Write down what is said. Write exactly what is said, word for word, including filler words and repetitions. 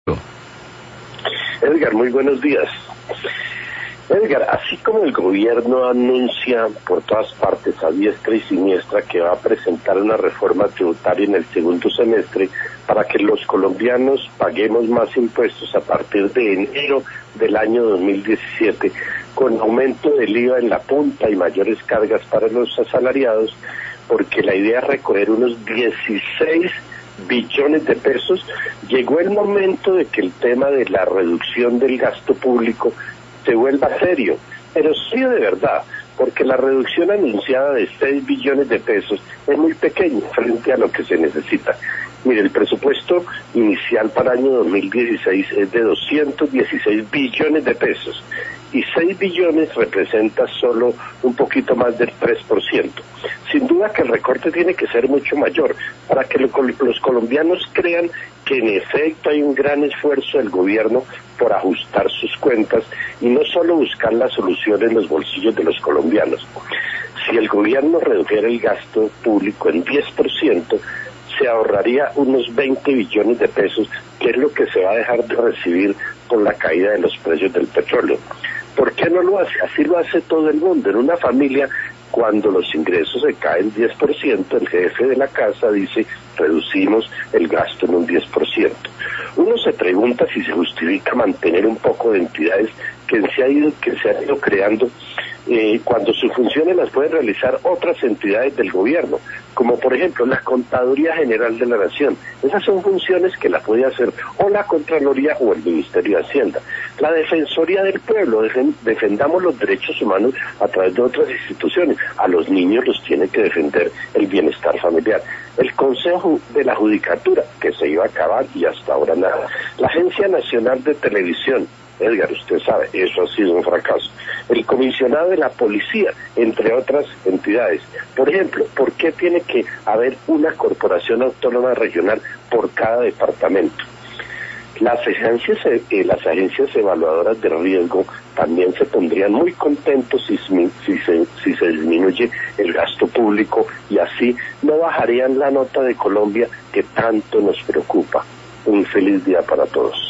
Edgar, muy buenos días. Edgar, así como el gobierno anuncia por todas partes a diestra y siniestra que va a presentar una reforma tributaria en el segundo semestre para que los colombianos paguemos más impuestos a partir de enero del año dos mil diecisiete, con aumento del I V A en la punta y mayores cargas para los asalariados, porque la idea es recoger unos dieciséis billones de pesos, llegó el momento de que el tema de la reducción del gasto público se vuelva serio, pero serio de verdad, porque la reducción anunciada de seis billones de pesos es muy pequeña frente a lo que se necesita. Mire, el presupuesto inicial para el año dos mil dieciséis es de doscientos dieciséis billones de pesos, y seis billones representa solo un poquito más del tres por ciento. Sin duda que el recorte tiene que ser mucho mayor, para que los colombianos crean que en efecto hay un gran esfuerzo del gobierno por ajustar sus cuentas y no solo buscar la solución en los bolsillos de los colombianos. Si el gobierno redujera el gasto público en diez por ciento, se ahorraría unos veinte billones de pesos, que es lo que se va a dejar de recibir por la caída de los precios del petróleo. ¿Por qué no lo hace? Así lo hace todo el mundo. En una familia, cuando los ingresos se caen diez por ciento, el jefe de la casa dice, reducimos el gasto en un diez por ciento. Uno se pregunta si se justifica mantener un poco de entidades que se, ha ido, que se han ido creando eh, cuando sus funciones las pueden realizar otras entidades del gobierno, como por ejemplo la Contaduría General de la Nación. Esas son funciones que la puede hacer o la Contraloría o el Ministerio de Hacienda. La Defensoría del Pueblo, defendamos los derechos humanos a través de otras instituciones. A los niños los tiene que defender el bienestar familiar. El Consejo de la Judicatura, que se iba a acabar y hasta ahora nada. La Agencia Nacional de Televisión, Edgar, usted sabe, eso ha sido un fracaso. El comisionado de la policía, entre otras entidades. Por ejemplo, ¿por qué tiene que haber una corporación autónoma regional por cada departamento? Las agencias, eh, las agencias evaluadoras de riesgo también se pondrían muy contentos si, si, se, si se disminuye el gasto público, y así no bajarían la nota de Colombia que tanto nos preocupa. Un feliz día para todos.